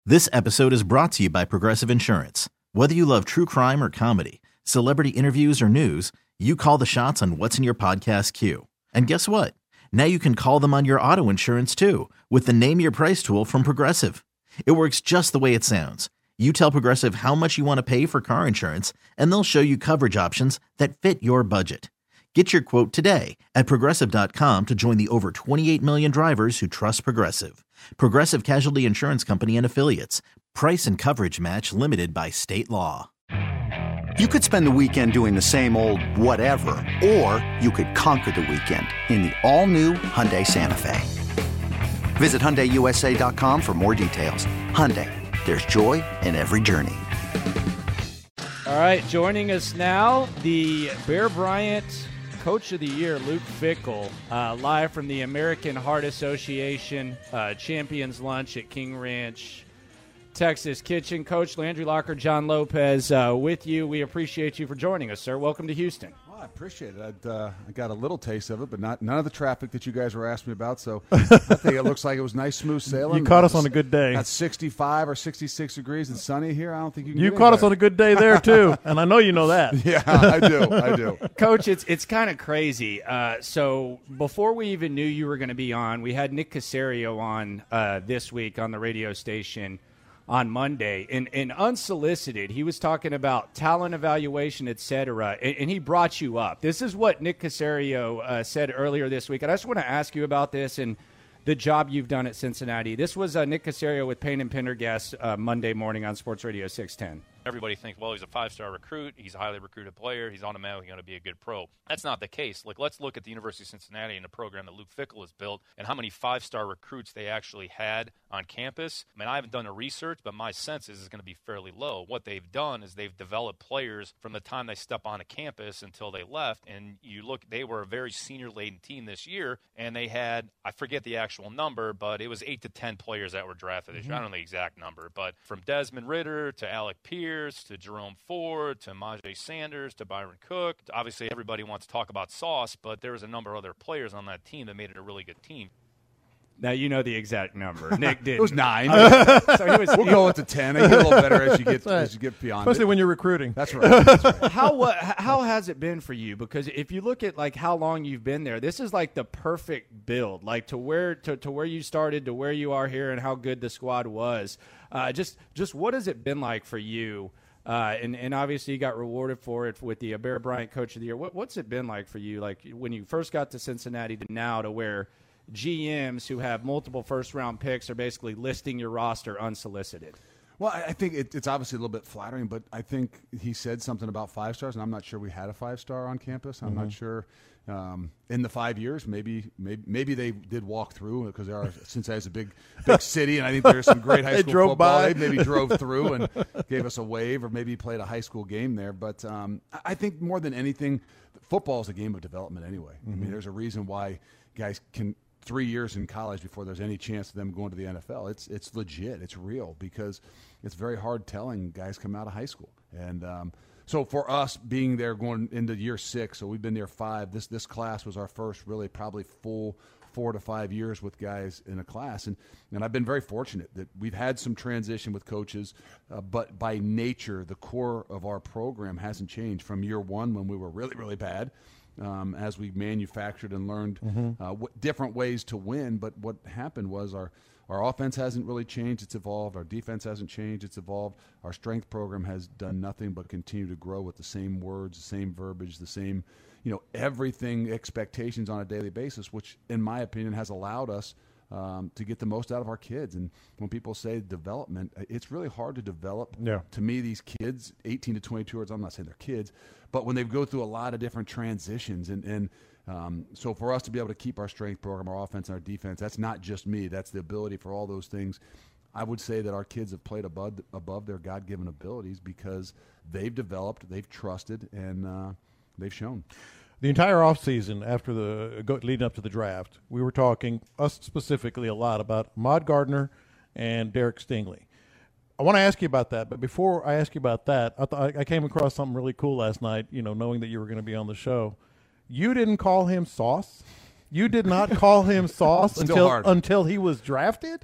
This episode is brought to you by Progressive Insurance. Whether you love true crime or comedy, celebrity interviews or news, you call the shots on what's in your podcast queue. And guess what? Now you can call them on your auto insurance too with the Name Your Price tool from Progressive. It works just the way it sounds. You tell Progressive how much you want to pay for car insurance, and they'll show you coverage options that fit your budget. Get your quote today at Progressive.com to join the over 28 million drivers who trust Progressive. Progressive Casualty Insurance Company and Affiliates. Price and coverage match limited by state law. You could spend the weekend doing the same old whatever, or you could conquer the weekend in the all-new Hyundai Santa Fe. Visit HyundaiUSA.com for more details. Hyundai, there's joy in every journey. All right, joining us now, the Bear Bryant Coach of the Year, Luke Fickell, live from the American Heart Association Champions Lunch at King Ranch, Texas Kitchen. Coach Landry Locker, John Lopez with you. We appreciate you for joining us, sir. Welcome to Houston. Well, I appreciate it. I got a little taste of it, but none of the traffic that you guys were asking me about. So I think it looks like it was nice, smooth sailing. You caught us on a good day. At 65 or 66 degrees and sunny here. I don't think you can. You caught us on a good day there too, and I know you know that. Yeah, I do. Coach, it's kind of crazy. So before we even knew you were going to be on, we had Nick Caserio on this week on the radio station on Monday, and unsolicited, he was talking about talent evaluation, et cetera, and he brought you up. This is what Nick Caserio said earlier this week, and I just want to ask you about this and the job you've done at Cincinnati. This was Nick Caserio with Payne and Pendergast Monday morning on Sports Radio 610. Everybody thinks, well, he's a five-star recruit. He's a highly recruited player. He's automatically going to be a good pro. That's not the case. Let's look at the University of Cincinnati and the program that Luke Fickell has built and how many five-star recruits they actually had on campus. I mean, I haven't done the research, but my sense is it's going to be fairly low. What they've done is they've developed players from the time they step on a campus until they left. And you look, they were a very senior-laden team this year, and they had, I forget the actual number, but it was 8 to 10 players that were drafted this year. I don't know the exact number, but from Desmond Ridder to Alec Pierce to Jerome Ford to Majay Sanders to Byron Cook. Obviously, everybody wants to talk about Sauce, but there was a number of other players on that team that made it a really good team. Now, you know the exact number. Nick did. It was 9. So we'll go with the 10. They get a little better as you get beyond Especially it. when you're recruiting. That's right. How has it been for you? Because if you look at like how long you've been there, this is like the perfect build, like to where you started to where you are here and how good the squad was. Just what has it been like for you? And obviously you got rewarded for it with the Bear Bryant Coach of the Year. What's it been like for you, like when you first got to Cincinnati to now, to where GMs who have multiple first-round picks are basically listing your roster unsolicited? Well, I think it's obviously a little bit flattering, but I think he said something about 5 stars, and I'm not sure we had a 5-star on campus. I'm not sure in the 5 years, maybe they did walk through because Cincinnati's a big city, and I think there's some great high school drove football. by. They maybe drove through and gave us a wave, or maybe played a high school game there. But I think more than anything, football is a game of development anyway. I mean, there's a reason why guys can 3 years in college before there's any chance of them going to the NFL. It's legit. It's real, because it's very hard telling guys come out of high school. And so for us being there going into year 6, so we've been there 5. This class was our first really probably full 4 to 5 years with guys in a class. And I've been very fortunate that we've had some transition with coaches, but by nature, the core of our program hasn't changed from year 1 when we were really, really bad. As we manufactured and learned different ways to win. But what happened was our offense hasn't really changed. It's evolved. Our defense hasn't changed. It's evolved. Our strength program has done nothing but continue to grow with the same words, the same verbiage, the same, everything, expectations on a daily basis, which, in my opinion, has allowed us to get the most out of our kids. And when people say development, it's really hard to develop. Yeah. To me, these kids, 18 to 22 years, I'm not saying they're kids, but when they go through a lot of different transitions. And so for us to be able to keep our strength program, our offense, and our defense, that's not just me. That's the ability for all those things. I would say that our kids have played above their God-given abilities because they've developed, they've trusted, and they've shown. The entire offseason after leading up to the draft, we were talking, us specifically, a lot about Ahmad Gardner and Derek Stingley. I want to ask you about that, but before I ask you about that, I came across something really cool last night, knowing that you were going to be on the show. You didn't call him Sauce? You did not call him Sauce until he was drafted?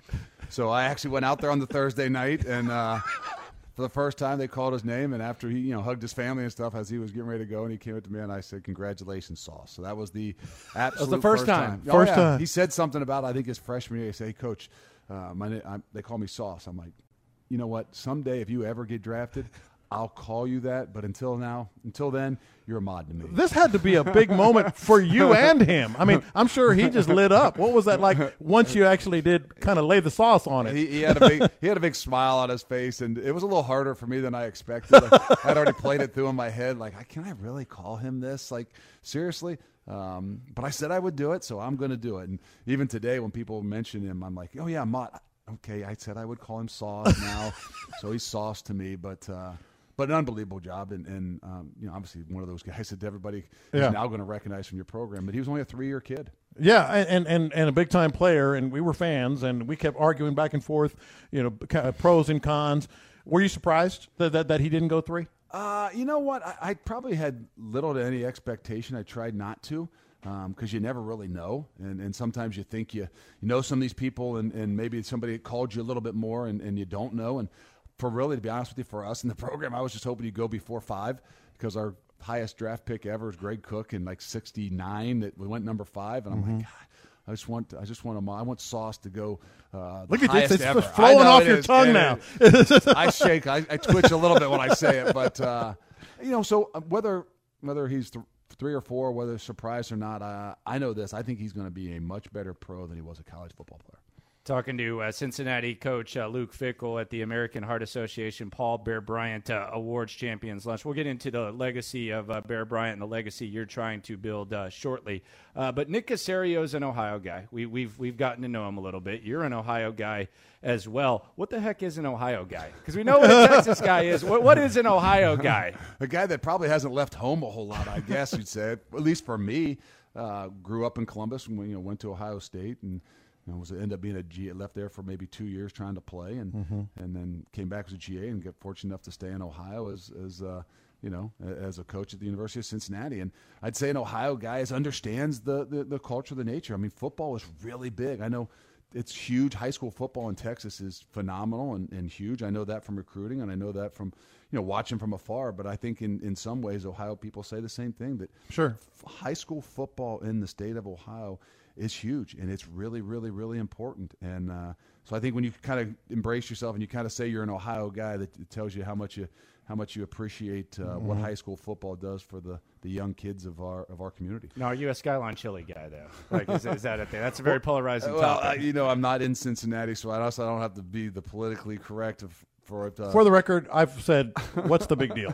So I actually went out there on the Thursday night, and for the first time they called his name. And after he, hugged his family and stuff as he was getting ready to go, and he came up to me and I said, "Congratulations, Sauce." So that was the absolute first time. First time. He said something about, I think his freshman year. He said, "Hey, Coach, they call me Sauce." I'm like, you know what? Someday if you ever get drafted, I'll call you that. But until then, you're Ahmad to me. This had to be a big moment for you and him. I mean, I'm sure he just lit up. What was that like once you actually did kind of lay the sauce on it? He had a big smile on his face, and it was a little harder for me than I expected. I'd already played it through in my head, like, can I really call him this? Like, seriously? But I said I would do it, so I'm going to do it. And even today, when people mention him, I'm like, oh yeah, Ahmad. Okay, I said I would call him Sauce now, so he's Sauce to me. But an unbelievable job, and obviously one of those guys that everybody is now going to recognize from your program. But he was only a 3-year kid. Yeah, and a big time player, and we were fans, and we kept arguing back and forth, pros and cons. Were you surprised that he didn't go 3? You know what? I probably had little to any expectation. I tried not to. Because you never really know, and sometimes you think you know some of these people, and maybe somebody called you a little bit more, and you don't know. And to be honest with you, for us in the program, I was just hoping you'd go before 5, because our highest draft pick ever is Greg Cook in like 69. That we went number 5, and I'm like, God, I want Sauce to go. Look at this; it's ever. flowing off your tongue now. I shake, I twitch a little bit when I say it, but so whether he's 3 or 4, whether surprised or not, I know this. I think he's going to be a much better pro than he was a college football player. Talking to Cincinnati coach Luke Fickell at the American Heart Association Paul Bear Bryant Awards Champions Lunch. We'll get into the legacy of Bear Bryant and the legacy you're trying to build shortly. But Nick Caserio's an Ohio guy. We've gotten to know him a little bit. You're an Ohio guy as well. What the heck is an Ohio guy? Because we know what a Texas guy is. What is an Ohio guy? A guy that probably hasn't left home a whole lot, I guess you'd say. At least for me, grew up in Columbus and went to Ohio State and ended up being a GA. Left there for maybe 2 years trying to play, and then came back as a GA and got fortunate enough to stay in Ohio as a coach at the University of Cincinnati. And I'd say an Ohio guy understands the culture, the nature. I mean, football is really big. I know it's huge. High school football in Texas is phenomenal and huge. I know that from recruiting, and I know that from watching from afar. But I think in some ways, Ohio people say the same thing, that sure, high school football in the state of Ohio is huge, and it's really, really, really important. And so I think when you kind of embrace yourself and you kind of say you're an Ohio guy, that it tells you how much you appreciate what high school football does for the young kids of our community. Now, are you a Skyline Chili guy, though? Like, is that a thing? That's a very polarizing topic. I'm not in Cincinnati, so I also don't have to be the politically correct for it. For the record, I've said, what's the big deal?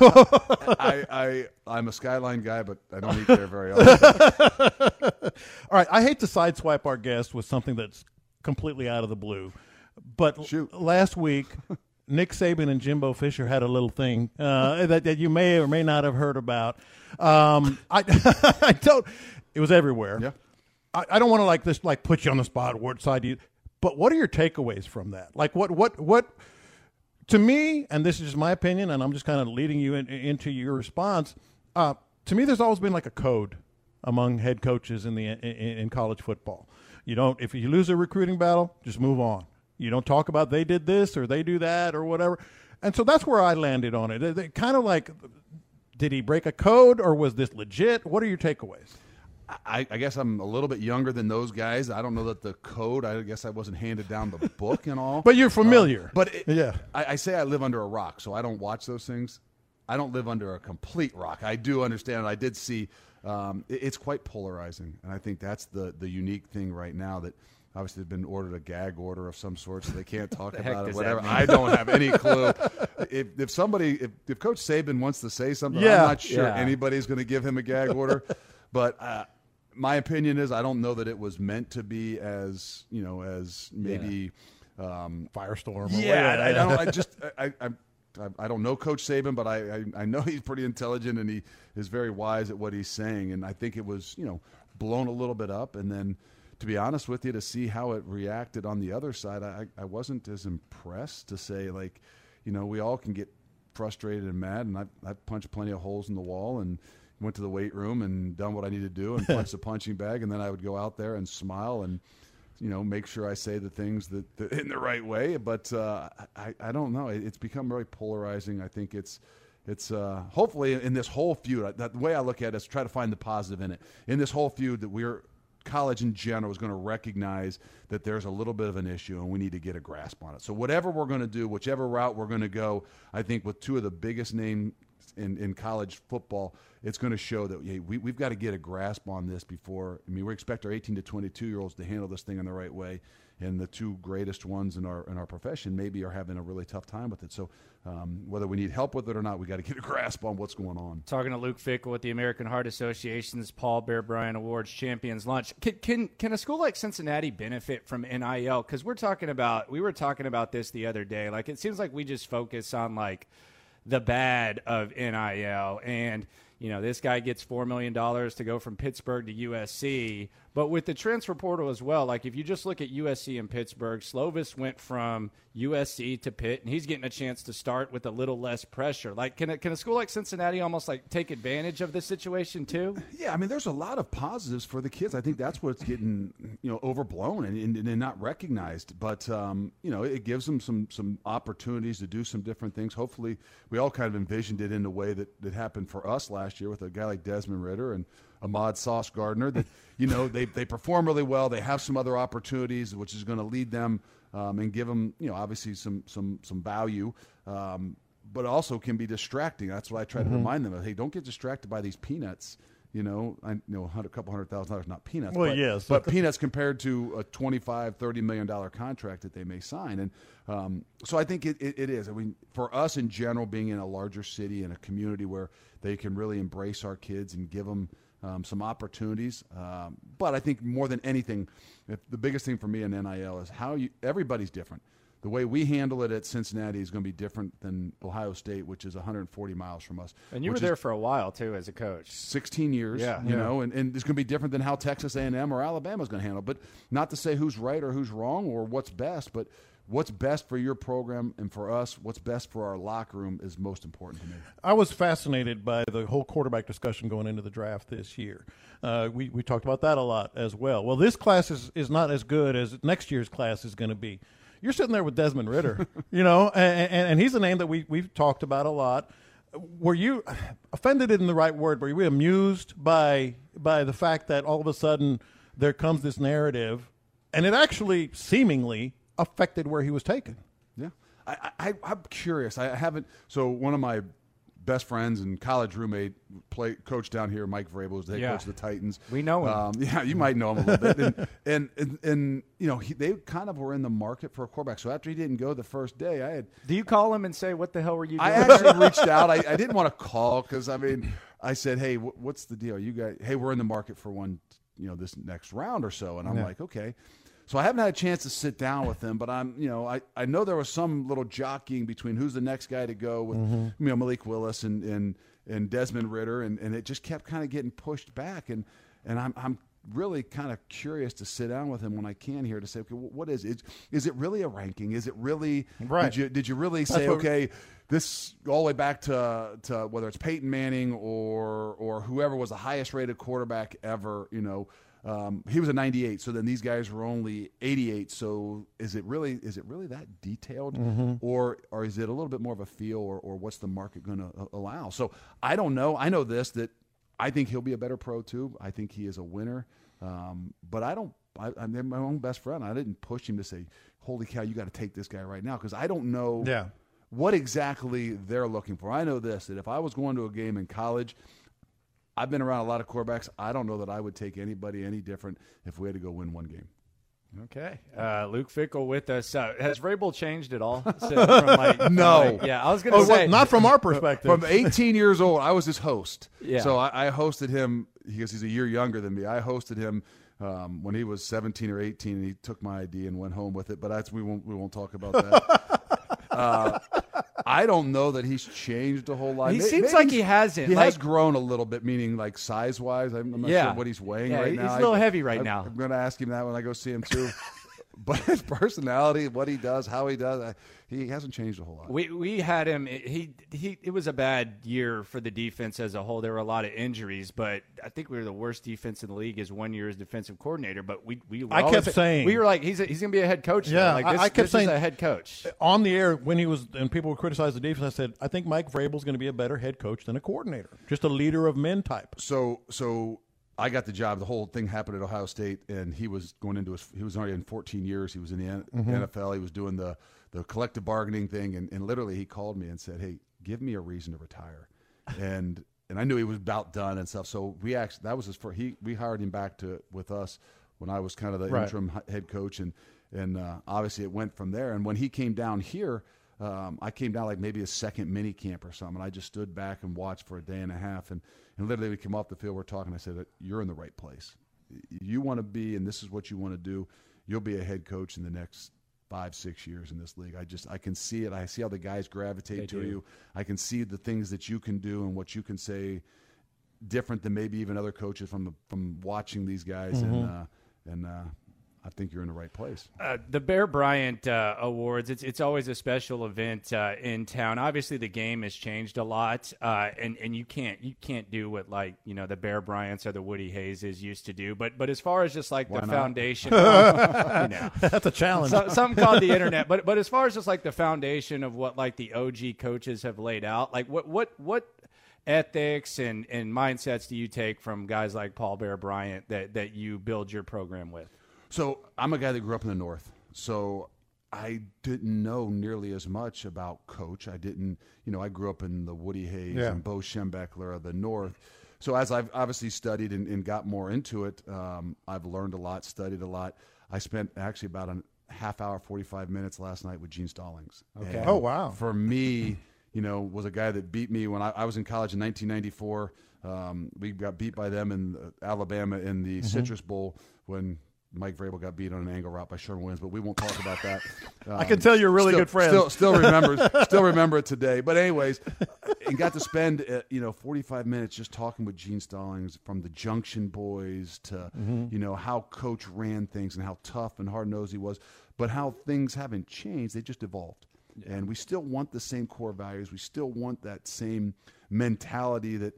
I'm a Skyline guy, but I don't eat there very often. All right, I hate to sideswipe our guest with something that's completely out of the blue, but last week, Nick Saban and Jimbo Fisher had a little thing that you may or may not have heard about. I don't. It was everywhere. Yeah. I don't want to put you on the spot. What side do you? But what are your takeaways from that? Like what? To me, and this is just my opinion, and I'm just kind of leading you into your response. To me, there's always been like a code among head coaches in college football. You don't, if you lose a recruiting battle, just move on. You don't talk about they did this or they do that or whatever. And so that's where I landed on it. They kind of like, did he break a code or was this legit? What are your takeaways? I guess I'm a little bit younger than those guys. I don't know that the code, I guess I wasn't handed down the book and all. But you're familiar. Yeah. I say I live under a rock, so I don't watch those things. I don't live under a complete rock. I do understand. I did see it's quite polarizing, and I think that's the unique thing right now, that obviously they've been ordered a gag order of some sort, so they can't talk about it, whatever. I don't have any clue. If Coach Saban wants to say something, I'm not sure anybody's going to give him a gag order. But my opinion is I don't know that it was meant to be as maybe firestorm. I don't know Coach Saban, but I know he's pretty intelligent and he is very wise at what he's saying. And I think it was blown a little bit up. And then, to be honest with you, to see how it reacted on the other side, I wasn't as impressed, to say, we all can get frustrated and mad. And I've punched plenty of holes in the wall and went to the weight room and done what I needed to do and punched the punching bag. And then I would go out there and smile and make sure I say the things that in the right way. But I don't know. It's become very polarizing. I think it's hopefully in this whole feud, the way I look at it is try to find the positive in it. In this whole feud, that college in general is going to recognize that there's a little bit of an issue and we need to get a grasp on it. So whatever we're going to do, whichever route we're going to go, I think with two of the biggest names in college football, it's going to show that we've got to get a grasp on this before. I mean, we expect our 18 to 22-year-olds to handle this thing in the right way, and the two greatest ones in our profession maybe are having a really tough time with it. So whether we need help with it or not, we got to get a grasp on what's going on. Talking to Luke Fickell with the American Heart Association's Paul Bear Bryant Awards Champions Lunch. Can a school like Cincinnati benefit from NIL? Because we were talking about this the other day. Like, it seems like we just focus on like the bad of NIL, and this guy gets $4 million to go from Pittsburgh to USC. But with the transfer portal as well, like if you just look at USC and Pittsburgh, Slovis went from USC to Pitt, and he's getting a chance to start with a little less pressure. Like, can a school like Cincinnati almost like take advantage of this situation too? Yeah, I mean, there's a lot of positives for the kids. I think that's what's getting overblown and not recognized. But it gives them some opportunities to do some different things. Hopefully, we all kind of envisioned it in the way that happened for us last year with a guy like Desmond Ridder and Ahmad Sauce Gardner, that they perform really well. They have some other opportunities, which is going to lead them and give them obviously some value, but also can be distracting. That's why I try to remind them of, hey, don't get distracted by these peanuts. I know a couple $100,000, not peanuts. Well, yes, but peanuts compared to a $25-30 million contract that they may sign. And so I think it is. I mean, for us in general, being in a larger city and a community where they can really embrace our kids and give them some opportunities. But I think more than anything, the biggest thing for me in NIL is everybody's different. The way we handle it at Cincinnati is going to be different than Ohio State, which is 140 miles from us. And you were there for a while, too, as a coach. 16 years, and it's going to be different than how Texas A&M or Alabama is going to handle it. But not to say who's right or who's wrong or what's best, but what's best for your program and for us, what's best for our locker room is most important to me. I was fascinated by the whole quarterback discussion going into the draft this year. We talked about that a lot as well. Well, this class is not as good as next year's class is going to be. You're sitting there with Desmond Ridder, and he's a name that we've talked about a lot. Were you offended in the right word? Were you amused by the fact that all of a sudden there comes this narrative, and it actually seemingly affected where he was taken? Yeah, I'm curious. I haven't. So one of my best friends and college roommate, coach down here, Mike Vrabel, is the head coach of the Titans. We know him. Yeah, you might know him a little bit. And they kind of were in the market for a quarterback. So after he didn't go the first day, Do you call him and say, "What the hell were you doing?" I actually reached out. I didn't want to call because I said, "Hey, what's the deal? You guys? Hey, we're in the market for one, this next round or so." And I'm like, "Okay." So I haven't had a chance to sit down with him, but I know there was some little jockeying between who's the next guy to go with, Malik Willis and Desmond Ridder, and it just kept kind of getting pushed back, and I'm really kind of curious to sit down with him when I can here to say, okay, what is it? Is it really a ranking? Is it really right? Did you really say, okay, this all the way back to whether it's Peyton Manning or whoever was the highest rated quarterback ever, he was a 98, so then these guys were only 88. So is it really that detailed, or is it a little bit more of a feel, or what's the market going to allow? So I don't know. I know that I think he'll be a better pro too. I think he is a winner, but I'm my own best friend. I didn't push him to say, "Holy cow, you got to take this guy right now," because I don't know what exactly they're looking for. I know that if I was going to a game in college, I've been around a lot of quarterbacks. I don't know that I would take anybody any different if we had to go win one game. Okay. Luke Fickell with us. Has Vrabel changed at all? No. I was going to say. Not from our perspective. From 18 years old, I was his host. Yeah. So I hosted him because he's a year younger than me. I hosted him when he was 17 or 18, and he took my ID and went home with it. But we won't talk about that. I don't know that he's changed a whole lot. He seems like he hasn't. He has grown a little bit, meaning like size-wise. I'm not sure what he's weighing right now. He's a little heavy right now. I'm going to ask him that when I go see him too. But his personality, what he does, how he does, he hasn't changed a whole lot. We had him. It was a bad year for the defense as a whole. There were a lot of injuries, but I think we were the worst defense in the league as 1 year as defensive coordinator. But we kept saying, we were like, he's going to be a head coach. Yeah, now. Like this, I kept saying a head coach on the air when he was, and people would criticize the defense. I said, I think Mike Vrabel's going to be a better head coach than a coordinator, just a leader of men type. So I got the job. The whole thing happened at Ohio State, and he was going into he was already in 14 years. He was in the NFL. He was doing the collective bargaining thing, and literally he called me and said, "Hey, give me a reason to retire." And I knew he was about done and stuff. So we hired him back with us when I was kind of the interim head coach, and obviously it went from there. And when he came down here, I came down like maybe a second mini camp or something. I just stood back and watched for a day and a half, and literally we came off the field, we're talking, I said, you're in the right place. You want to be, and this is what you want to do, you'll be a head coach in the next 5-6 years in this league. I can see it. I see how the guys gravitate to you. I can see the things that you can do and what you can say different than maybe even other coaches from watching these guys, and I think you're in the right place. The Bear Bryant Awards, it's always a special event in town. Obviously, the game has changed a lot, and you can't do what the Bear Bryants or the Woody Hayes used to do. But as far as just like the foundation, that's a challenge. Something called the internet. But as far as just like the foundation of what like the OG coaches have laid out, like what ethics and mindsets do you take from guys like Paul Bear Bryant that you build your program with? So I'm a guy that grew up in the North, so I didn't know nearly as much about Coach. I didn't, I grew up in the Woody Hayes and Bo Schembechler of the North. So as I've obviously studied and got more into it, I've learned a lot, studied a lot. I spent actually about a half hour, 45 minutes last night with Gene Stallings. Okay. And oh, wow. For me, was a guy that beat me when I was in college in 1994. We got beat by them in Alabama in the Citrus Bowl when Mike Vrabel got beat on an angle route by Sherman Williams, but we won't talk about that. I can tell you're really good friends. Still remember it today. But anyways, and got to spend 45 minutes just talking with Gene Stallings, from the Junction Boys to how Coach ran things and how tough and hard-nosed he was, but how things haven't changed. They just evolved. Yeah. And we still want the same core values. We still want that same mentality that,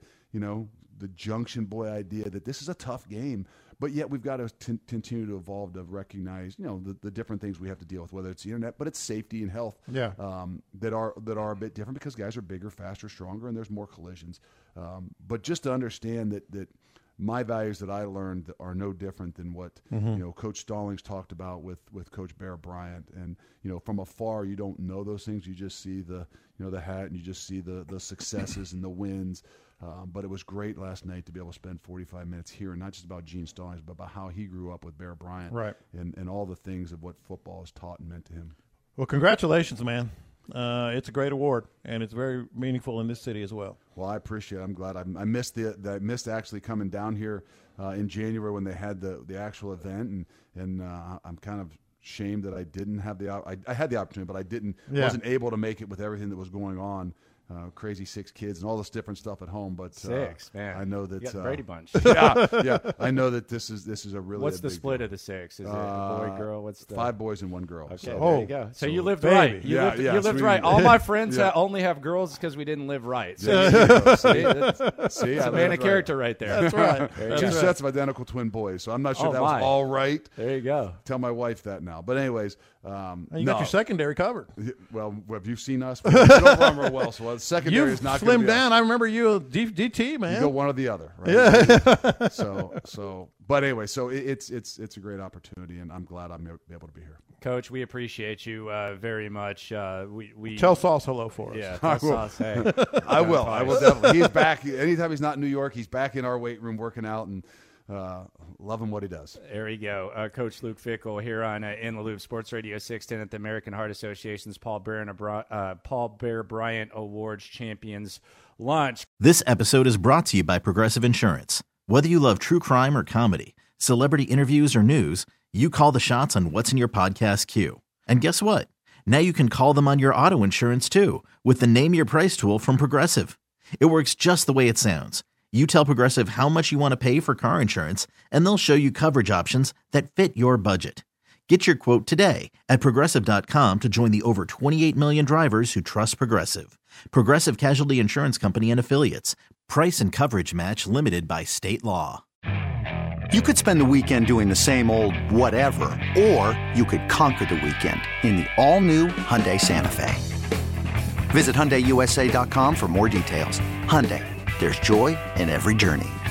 the Junction Boy idea that this is a tough game. But yet we've got to continue to evolve to recognize, the different things we have to deal with, whether it's the internet, but it's safety and health that are a bit different because guys are bigger, faster, stronger, and there's more collisions. But just to understand that my values that I learned are no different than what Coach Stallings talked about with Coach Bear Bryant. And from afar, you don't know those things. You just see the hat, and you just see the successes and the wins. But it was great last night to be able to spend 45 minutes hearing not just about Gene Stallings, but about how he grew up with Bear Bryant, and all the things of what football has taught and meant to him. Well, congratulations, man. It's a great award, and it's very meaningful in this city as well. Well, I appreciate it. I'm glad. I missed actually coming down here in January when they had the actual event, and I'm kind of ashamed that I didn't have I had the opportunity, but I wasn't able to make it with everything that was going on. Crazy 6 kids and all this different stuff at home, but 6, man. I know that you got the Brady Bunch. yeah. I know that this is a really. What's the split of the 6? Is it a boy, girl? What's the 5 boys and 1 girl? Okay, so. there you go. So you lived right. You lived right. All my friends only have girls because we didn't live right. So see, that's a man of character right there. That's right. 2 sets of identical twin boys. So I'm not sure that was all right. There you go. Tell my wife that now. But anyways, you got your secondary covered. Well, have you seen us? We don't run real well. So secondary is not. Slimmed down. I remember you DT, man. You go one or the other, right? Yeah. so, but anyway, so it's a great opportunity, and I'm glad I'm able to be here. Coach, we appreciate you very much. We tell Sauce hello for us. Yeah, tell Sauce, hey. I will definitely. He's back. Anytime he's not in New York, he's back in our weight room working out and loving what he does. There you go. Coach Luke Fickell here on In the Loop Sports Radio 610 at the American Heart Association's Paul Bear Bryant Awards Champions Lunch. This episode is brought to you by Progressive Insurance. Whether you love true crime or comedy, celebrity interviews or news, you call the shots on what's in your podcast queue. And guess what? Now you can call them on your auto insurance too with the Name Your Price tool from Progressive. It works just the way it sounds. You tell Progressive how much you want to pay for car insurance, and they'll show you coverage options that fit your budget. Get your quote today at Progressive.com to join the over 28 million drivers who trust Progressive. Progressive Casualty Insurance Company and Affiliates. Price and coverage match limited by state law. You could spend the weekend doing the same old whatever, or you could conquer the weekend in the all-new Hyundai Santa Fe. Visit HyundaiUSA.com for more details. Hyundai, there's joy in every journey.